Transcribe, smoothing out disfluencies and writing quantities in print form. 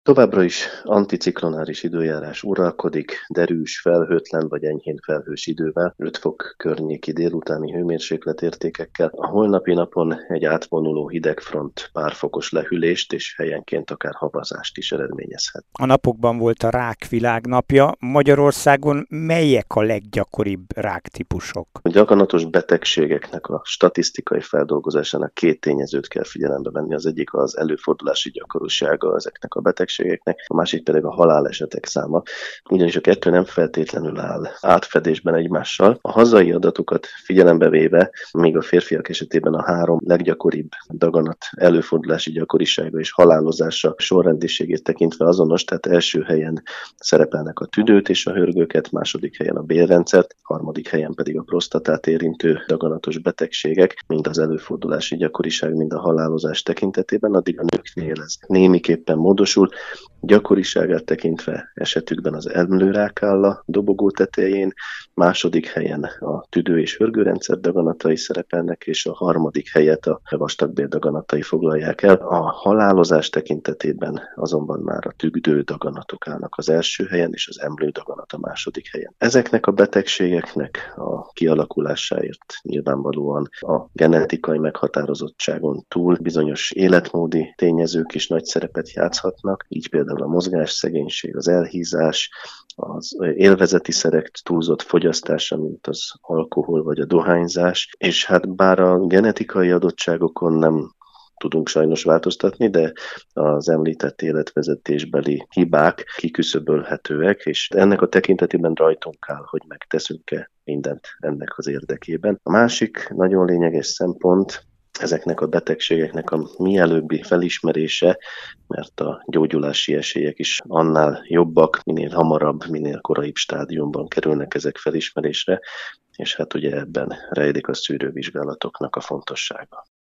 Továbbra is anticiklonáris időjárás uralkodik, derűs, felhőtlen vagy enyhén felhős idővel, 5 fok környéki délutáni hőmérsékletértékekkel. A holnapi napon egy átvonuló hidegfront pár fokos lehűlést és helyenként akár havazást is eredményezhet. A napokban volt a rák világnapja. Magyarországon melyek a leggyakoribb ráktípusok? A daganatos betegségeknek a statisztikai feldolgozásának 2 tényezőt kell figyelembe venni. Az egyik az előfordulási gyakorisága ezeknek a betegségeknek, a másik pedig a halálesetek száma. Ugyanis a 2 nem feltétlenül áll átfedésben egymással. A hazai adatokat figyelembe véve, még a férfiak esetében a 3 leggyakoribb daganat előfordulási gyakorisága és halálozása sorrendiségét tekintve azonos, tehát első helyen szerepelnek a tüdőt és a hörgőket, második helyen a bélrendszert, harmadik helyen pedig a prostatát érintő daganatos betegségek, mind az előfordulási gyakoriság, mind a halálozás tekintetében, addig a nőknél ez némiképpen módosul. Gyakoriságát tekintve esetükben az emlőrák áll a dobogó tetején, második helyen a tüdő- és hörgőrendszer daganatai szerepelnek, és a harmadik helyet a vastagbél daganatai foglalják el. A halálozás tekintetében azonban már a tüdő daganatok állnak az első helyen, és az emlődaganat a második helyen. Ezeknek a betegségeknek a kialakulásáért nyilvánvalóan a genetikai meghatározottságon túl bizonyos életmódi tényezők is nagy szerepet játszhatnak, így például a mozgásszegénység, az elhízás, az élvezeti szerek túlzott fogyasztása, mint az alkohol vagy a dohányzás, és hát bár a genetikai adottságokon nem tudunk sajnos változtatni, de az említett életvezetésbeli hibák kiküszöbölhetőek, és ennek a tekintetében rajtunk áll, hogy megteszünk-e mindent ennek az érdekében. A másik nagyon lényeges szempont ezeknek a betegségeknek a mielőbbi felismerése, mert a gyógyulási esélyek is annál jobbak, minél hamarabb, minél koraibb stádiumban kerülnek ezek felismerésre, és hát ugye ebben rejlik a szűrővizsgálatoknak a fontossága.